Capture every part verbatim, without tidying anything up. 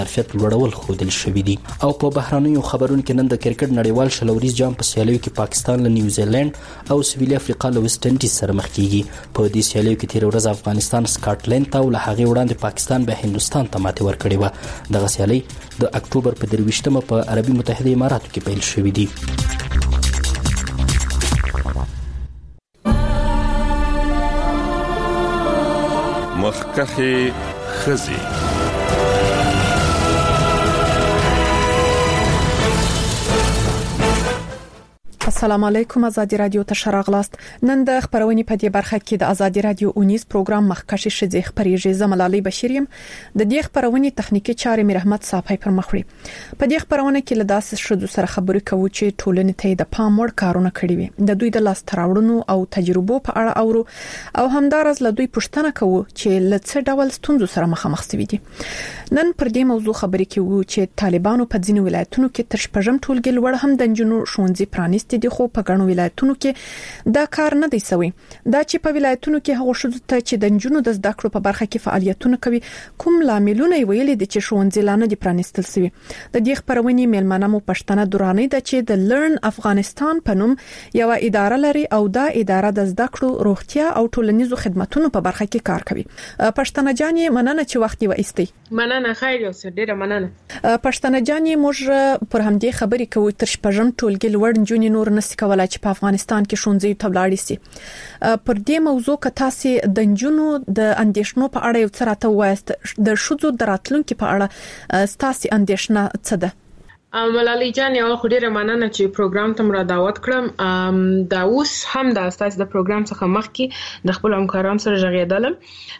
ظرفیت لوړول ښودل شوي دي. او په بهرنیو خبرونو کې نن د کرکټ نړیوال شلوریز جام په سیالیو کې پاکستان له نیوزیلند او سویلي افریقا له ویسټ انډیز سره مخ کیږي. په دې سیالیو کې تیر ورځ افغانستان سکاټلند ته او له هغې وړاندې پاکستان به هندوستان ته ماتې ورکړې وه. دغه سیالي د اکتوبر په درویشتمه په عربي متحده اماراتو کې پیل شوې دي. مخکخي خزي السلام علیکم. آزادی رادیو ته شراغلاست. نن د خبرونې په دې برخه کې د آزادی رادیو اونیز پروګرام مخکشي شځې خبريږي. زملالي بشیریم د دې خبرونې تخنیکی چارې مې رحمت صافی پر مخ وړي. په دې خبرونه کې له داسې شذو سره خبرې کوو چې ټولنې ته د پام وړ کارونه کړی وي. د دوی د لاس تراوړونو او تجربو په اړه اورو او همدارس له دوی پوښتنه کوو چې له څه ډول ستونزو سره مخامخ شوي دي. نن پر دې موضوع خبرې کوو چې طالبانو په ځینو ولایتونو کې تر شپږم ټولګي لوړ هم د جنونو ښوونځي پرانیستي دي، خو په ګڼو ولایتونو کې دا کار نه دی سوی. دا چې په ولایتونو کې هغه شذو ته چې د جنونو د زده کړو په برخه کې فعالیتونه کوي کوم لاملونه ویلي دي چې ښوونځي لانه دي پرانیستل سوي. د دې خبرونې میلمانه مو پښتنه دوراني ده چې د لرن افغانستان په نوم یو اداره لري او دا اداره د زده کړو، روغتیا او ټولنیزو خدماتو په برخه کې کار کوي. پښتنه جانې مننه چې وخت یې وایستي. مننه، خیر یو څه ډیره مننه. پښتنه جانې موږ پر همدې خبرې کوو تر شپږم ټولګي لوړ جنونو نور نس کولای چې په افغانستان کې ښوونځي ته ولاړ شي. پر دې موضوع که تاسو د جنونو د اندېښنو په اړه یو څه راته وایست، د شذو د راتلونکو په اړه ستاسو اندېښنه څه ده؟ ملالي جان، یو خو ډیره مننه چې پروګرام ته مر دعوت کړم. دا اوس هم د اساس د پروګرام څخه مخکې د خپل همکارانو سره ژغېدلم.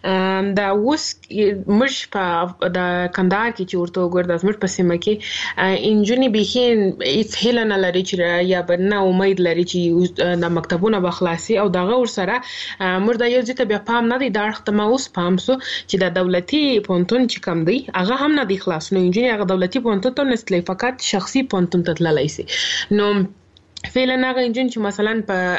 دا اوس مش په د کندهار کې چې ورته وګور د زمر په سیمه کې انجونی بهین هیڅ هیله نه لري چې یا بنه امید لري چې د مکتبونو بخلاصي او دغه ور سره مر د یو ځکه بیا پام نه دی داړخته ما اوس پام سو چې د دولتي پونتون چې کم دی هغه هم نه دی خلاص. نو انجونی هغه دولتي پونتون ته نسلی فقط شخصي پونتون ته تللی سي. نو فعلا هغه انجن چې مثلا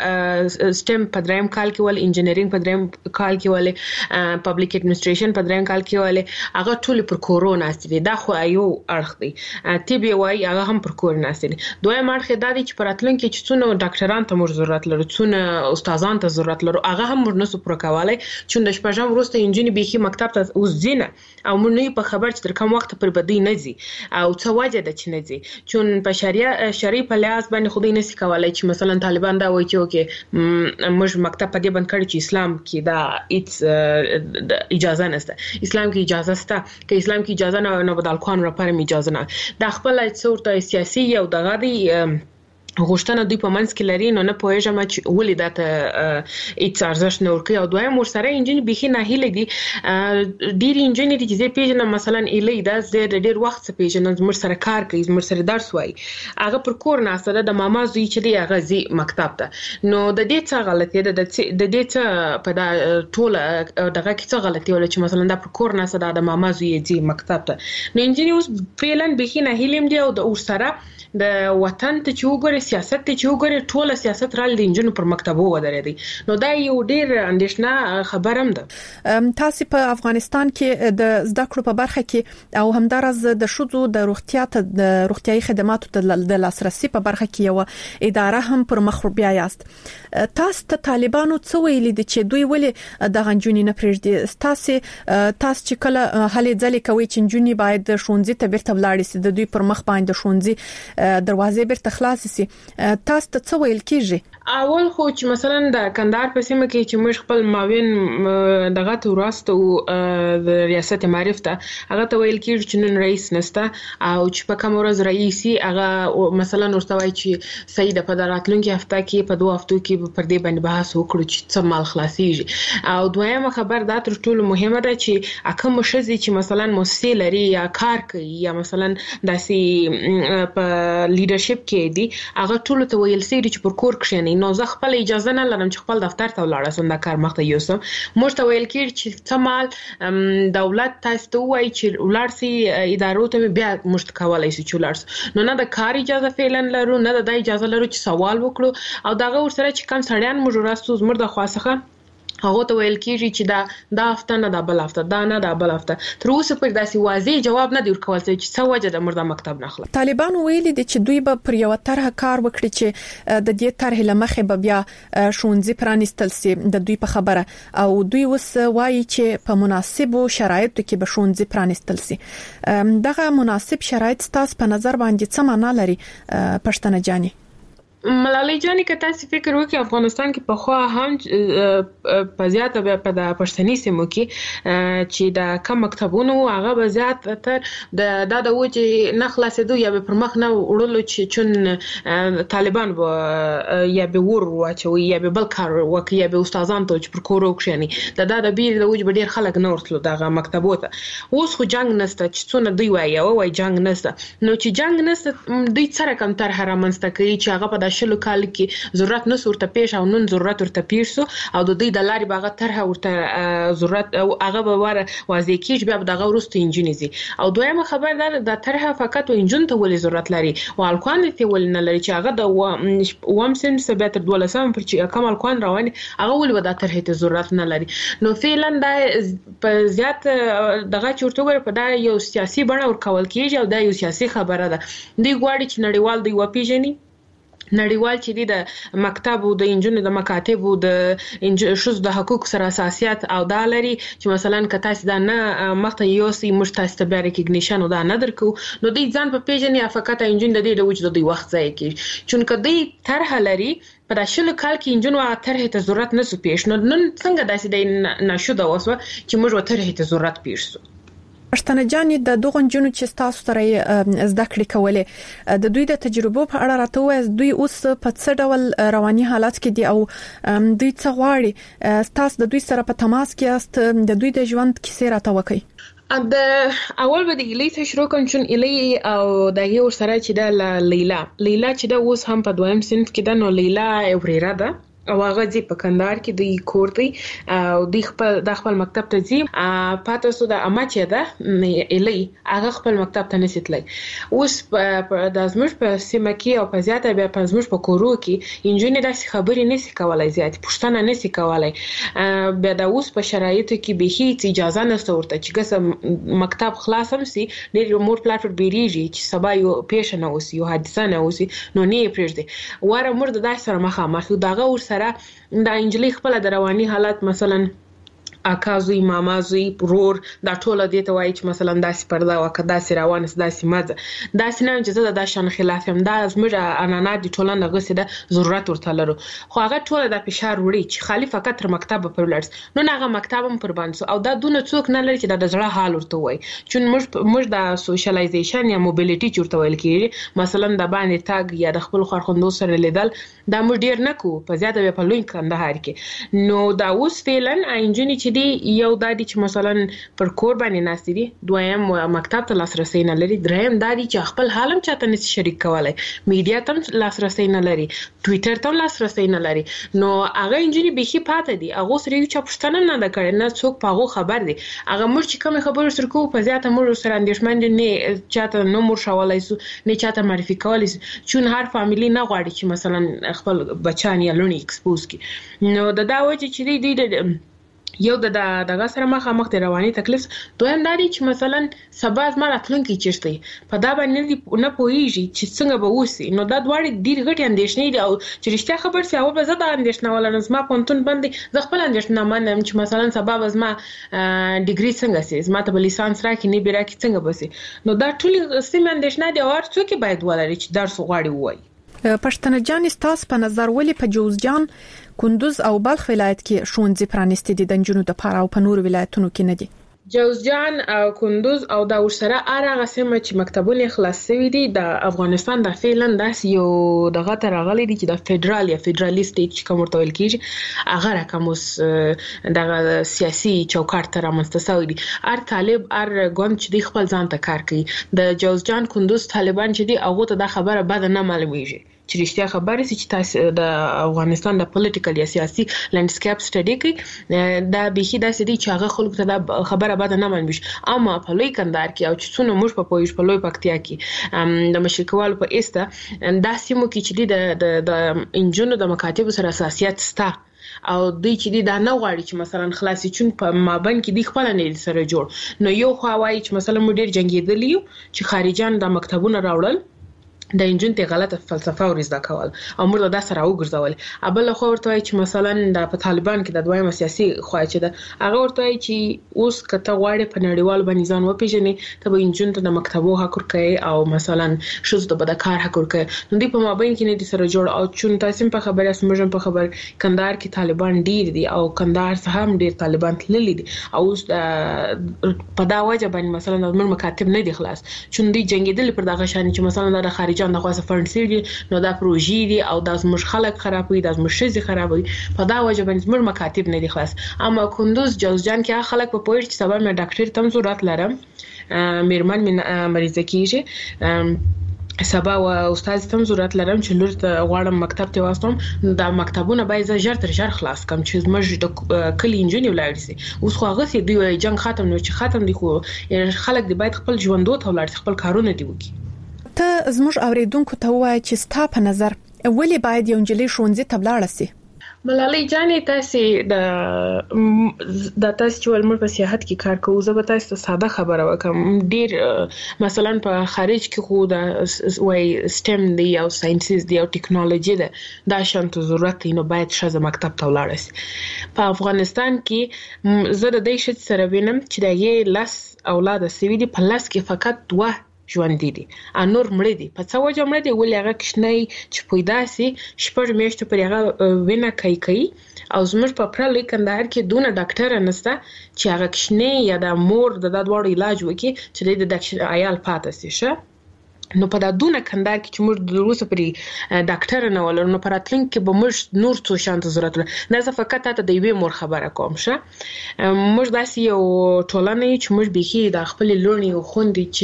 په سټم په دریم کال کې ول انجینرینګ په دریم کال کې ول پبلک اډمنستریشن په دریم کال کې ول هغه ټول پر کورونا استي. دا خو ایو اړخ دی. تی بي واي هغه هم پر کورونا استي. دویم اړخ دا دی چې پراتلون کې چې څونه ډاکټران ته مر ضرورت لري، څونه استادان ته ضرورت لري، هغه هم مر نسو پر کولای چې د شپږم وروسته انجن بيخي مکتب ته اوس ځینه او مر نه په خبر چې تر کوم وخت پر بدی نه زی او څه وجه ده چې نه زی چون په شریعه شری په لحاظ باندې خدای نه کولای چې مثلا طالبان دا وایي چې اوکې موږ مکتب په دې باندې کړی چې اسلام کې دا هیڅ اجازه نشته. اسلام کې اجازه شته چې اسلام کې اجازه نه نه بدل قانون را پرې اجازه نه. دا خپل څورته سیاسي او دغه دی غوښتنه دوی په منځ کې لري. نو نه پوهیږم چې ولې دا ته هیڅ ارزښت نه ورکوي. او دویم ورسره انجن بيخي نه هیله دي. ډیر انجن دي چې زه پیژنم مثلا ایلې دا زه ډیر وخت څخه پیژنم زموږ سره کار کوي، زموږ سره درس وایي، هغه پر کور نه سره د ماما زوی چې دی هغه زی مکتب ته. نو د دې څه غلطي ده، د دې څه په دا ټول دغه کې څه غلطي ول چې مثلا دا پر کور نه سره د ماما زوی زی مکتب ته. نو انجن اوس فعلا بيخي نه هیلم دی او د ورسره د وطن ته چې وګوري سیاست ته چې وګوري ټول سیاست رال د انجنونو پر مکتبو ودرېدي. نو دا یو ډیر اندېښنه خبرم ده. تاسو په افغانستان کې د زده کړو په برخه کې او همدارز د شذو د روغتیا ته د روغتيایي خدماتو د لاسرسي په برخه کې یو اداره هم پر مخ بیا یاست. تاسو ته طالبانو څه ویلي دي چې دوی ولې د غنجونی نه پرېږدي؟ تاسو تاسو چې کله هلې ځلې کوي چې انجونی باید ښوونځي ته بیرته ولاړ شي، د دوی پر مخ باندې ښوونځي دروازې بیرته خلاص شي، تاسو ته څه ویل کیږي؟ اول خو چې مثلا د کندهار په سیمه کې چې موږ خپل ماوین دغه توراسته د ریاست معرفت هغه ته ویل کیږي چې نن رئیس نسته او چې په کوم ورځ رئیسي هغه مثلا ورته وایي چې سید په دراتلونکي هفته کې په دوه هفتو کې پر دې باندې بحث وکړو چې څه مال خلاصيږي. او دویمه خبر دا تر ټولو مهمه ده چې اکه مشزي چې مثلا موسسه لري یا کار کوي یا مثلا داسې په لیډرشپ کې دي هغه ټول ته ویل سي چې پر کور کې نو زه خپل اجازه نه لرم چې خپل دفتر ته ولاړ شم د کار مخته یوسم. موږ ته ویل کېږي چې څمال دولت تاسو ته وایي چې ولاړ سي ادارو ته بیا موږ کولای شو چې ولاړ سو. نو نه د کار اجازه فعلا لرو نه د اجازه لرو چې سوال وکړو او دغه ورسره چې کم سړیان موږ راستو زموږ د خاصه هغه ته ویل کیږي چې دا دا هفته نه دا بل هفته دا نه دا بل هفته تر اوسه پر داسې واضح جواب نه دی ورکول چې څه وجه د مرده مکتب نه خلاص. طالبان ویلي دي چې دوی به پر یو طرح کار وکړي چې د دې طرح لمخې به بیا شونځي پرانستل سي د دوی په خبره او دوی وس وایي چې په مناسبو شرایطو کې به شونځي پرانستل سي. دغه مناسب شرایط ستاسو په نظر باندې څه معنا لري پښتنه جاني؟ ملالۍ جانې که تاسو فکر وکړئ افغانستان کې په خوا هم په زیاته په د پښتني سیمو کې چې د کم مکتبونو هغه به زیات تر د د د وجه نه خلاصېدو یا به پر مخ نه وړلو چې چون طالبان به یا به ور واچوي یا به بل کار وکړي یا به استادان ته چې پر کورو کښینی د د د بیر د وجه به ډیر خلک نه ورتلو دغه مکتبو ته. اوس خو جنگ نشته چې څونه دوی وایي او وایي جنگ نشته نو چې جنگ نشته دوی سره کم تر هرمنسته کوي چې هغه په شلو کال کې ضرورت نه ورته پیښ او نن ضرورت ورته پیښ سو او د دې د لارې باغ طرحه ورته ضرورت او هغه به وره واضح کیږي بیا د غورستو انجینیزي او دویمه خبر ده د طرحه فقط و انجین ته ولې ضرورت لري او الکوان ته ولې نه لري چې هغه د وام سن سبت دولسم پر چې کمال کوان روان هغه ولې د طرحه ته ضرورت نه لري. نو فعلا دا په زیات دغه چورتوګر په دا یو سیاسي بڼه ورکول کیږي او دا یو سیاسي خبره ده. دوی غواړي چې نړیوال دی وپیژني نړیوال چې دی د مکتب او د انجونو د مکاتب او د شوز د حقوق سره اساسيات او دا لري چې مثلا که تاسو دا نه مخته یو سي مشتاس ته ریکګنیشن او دا نه درکو نو دوی ځان په پیژنې افقات انجون د دې د وجود د وخت ځای کې چون کدی طرح لري په شلو کال کې انجونو طرح ته ضرورت نه سو پیښ نو نن څنګه داسې د نشو د وسو چې موږ طرح ته ضرورت پیښ سو. پښتنه جاني د دغه جنونو چې تاسو سره زده کړې کولې د دوی د تجربو په اړه راته وایي دوی اوس په څه ډول رواني حالات کې دي او دوی څه غواړي تاسو د دوی سره په تماس کې است د دوی د ژوند کیسې راته وکړئ. د اول به د ایلی څخه شروع کوم چې ایلی او د یو سره چې د لیلا لیلا چې د اوس هم په دویم صنف کې د نو لیلا اوریرا ده او هغه ځي په کندهار کې د کور دی او د خپل د خپل مکتب ته ځي پاتې سو د اماچه ده الی هغه خپل مکتب ته نسیتلی اوس په د ازمش په سیمه کې او په زیاته به په ازمش په کورو کې انجینر داسې خبرې نسی کولای زیات پښتنه نسی کولای به د اوس په شرایطو کې به هیڅ اجازه نشته ورته چې ګس مکتب خلاص هم سي ډېر مور پلاټ بیریږي چې سبا یو پیښه نه وسی یو حادثه نه وسی نو نه پرېږدي واره مرده داسې سره مخامخ دغه ور سره د انجلي خپل د رواني حالت مثلا اکازوی مامازوی پرور دا ټوله دې ته وایي چې مثلا داسې پردا وکړه داسې روان است داسې مزه داسې نه چې زه د شان خلاف هم دا زموږ انانا د ټولنه غوسه ده ضرورت ورته لرو خو هغه ټوله د فشار وړي چې خالی فقط تر مکتب پر ولرس نو هغه مکتب هم پر باندې او دا دونه څوک نه لري چې د زړه حال ورته وایي چې موږ موږ د سوشلایزیشن یا موبیلیټي چورته ویل کیږي مثلا د باندې تاګ یا د خپل خارخوندو سره لیدل دا موږ ډیر نه کو په زیاته په لوی کندهار کې نو دا اوس فعلا انجینی چې دی یو د دې چې مثلا پر کور باندې ناستې دي دویم مکتب ته لاسرسي نه لري دریم د دې چې خپل حالم چاته نشي شریک کولای میډیا ته لاسرسي نه لري ټوئیټر ته لاسرسي نه لري نو هغه انجینی به هی پاتې دي هغه سره یو چا پښتنه نه د کړي نه څوک پاغو خبر دي هغه مر چې کوم خبر سره کو په زیاته مر سره اندیشمن دي نه چاته نو مر شوالای سو نه چاته معرفي کولای چون هر فامیلی نه غواړي چې مثلا خپل بچان یا لونی ایکسپوز کی نو د دا وجه چې دی د یو د دغه سره مخه مخ د رواني تکلیف دویم داري چې مثلا سبا زما راتلونکي چیرته په دا باندې نه پوهیږي چې څنګه به وسی نو دا دواړه ډیر غټي اندیشنې دي او چې رښتیا خبر سي او به زه د اندیشنه ولا زما پونتون باندې زه خپل اندیشنه مانم چې مثلا سبا زما ډیګري څنګه سي زما ته لیسانس راکې نه بیره کې څنګه بسي نو دا ټول سیم اندیشنه دي او هر څوک باید ولري چې درس غواړي وای. پښتنه جان تاسو په نظر ولې په جوزجان کندوز او بلخ ولایت کې شونځي پرانستې دي د جنونو د پاره او په نور ولایتونو کې نه دي؟ جوزجان او کندوز او دا ورسره هغه سیمه چې مکتبونه خلاص شوي دي د افغانستان د فعلا داس یو دغه تر غلي دي چې د فدرال یا فدرالیست چې کوم ورته ویل کیږي هغه رقم اوس د سیاسي چوکاټ تر منستساوي دي هر طالب هر ګوند چې دی خپل ځان ته کار کوي د جوزجان کندوز طالبان چې دی هغه ته د خبره بد نه معلومیږي چې رښتیا خبره سي چې تاسو د افغانستان د پولیټیکل یا سیاسي لانډسکیپ سټډي کوي دا به هي داسې دي چې هغه خلکو ته د خبره بعد نه منبش اما په لوی کندهار کې او چې څونه موږ په پویش په لوی پکتیا کې د مشرقوالو په ایسته دا سیمو کې چې د د انجونو د مکاتب سره اساسيات ستا او دوی چې دا نه غواړي چې مثلا خلاصي چون په مابین کې د خپل نه سره جوړ نو یو خو وایي چې مثلا موږ ډیر جنگیدلی چې خارجان د مکتبونو راوړل د انجن ته غلطه فلسفه او رزدا کول او موږ دا سره وګرځول ابل خو ورته وایي چې مثلا د په طالبان کې د دویمه سیاسي خوا چې د هغه ورته وایي چې اوس کته غواړي په نړیوال باندې ځان وپیژني ته به انجن ته د مکتبو حق ورکړي او مثلا شوز د بدکار حق ورکړي نو دی په مابین کې نه دي سره جوړ او چون تاسو په خبره سمجم په خبر کندهار کې طالبان ډیر دي او کندهار څخه هم ډیر طالبان تللي دي او په دا وجه باندې مثلا د مکاتب نه دي خلاص چون دی جنگیدل پر دغه شان چې مثلا د خارج د خواسته فرنسي دي نو دا پروژې دي او د زموږ خلک خرابوي د زموږ شزي خرابوي په دا وجه باندې زموږ مکاتب نه دي خلاص اما کندوز جوزجان کې خلک په پوهه چې سبا مې ډاکټر تم ضرورت لرم میرمن من مریضه کیږي سبا او استاد تم ضرورت لرم چې لور ته غواړم مکتب ته واستم دا مکتبونه باید ژر تر ژر خلاص کم چې زموږ د کلی انجینر ولاړ شي اوس خو هغه سي دی جنگ ختم نو چې ختم دي خو خلک دی باید خپل ژوندو ته ولاړ خپل کارونه دی وکړي ته زموږ اوریدونکو ته وایي چې ستا په نظر ولې باید یو نجلۍ ښوونځي ته ولاړه سي ملالۍ جانې تاسو د د تاسو چې ولمر په سیاحت کې کار کوو زه به تاسو ساده خبره وکم ډیر مثلا په خارج کې خو د وای سټم دی او ساينسز دی او ټیکنالوژي ده دا شانت ضرورت نو باید شزه مکتب ته ولاړ شي په افغانستان کې زه د دې شت سره وینم چې دا یې لاس اولاد سوي دي په لاس کې فقط دوه ژوند دي انور مړ دي په څو وجه مړ دي ولې هغه کښنی چې پیدا سي شپږ میاشتې پر هغه وینا کوي کوي او زموږ په پرلې کندهار کې دونه ډاکټر نشته چې هغه کښنی یا د مور د دادوړ علاج وکړي چې د ډاکټر عیال پاتې شي شه نو په دا دونه کندهار کې چې موږ د روسه پرې ډاکټر نه ولر نو پراتلین کې به موږ نور څه شانت ضرورت نه زه فقط ته د یوې مور خبره کوم شه موږ داسې یو ټولنه چې موږ به د خپل لوري او خوندې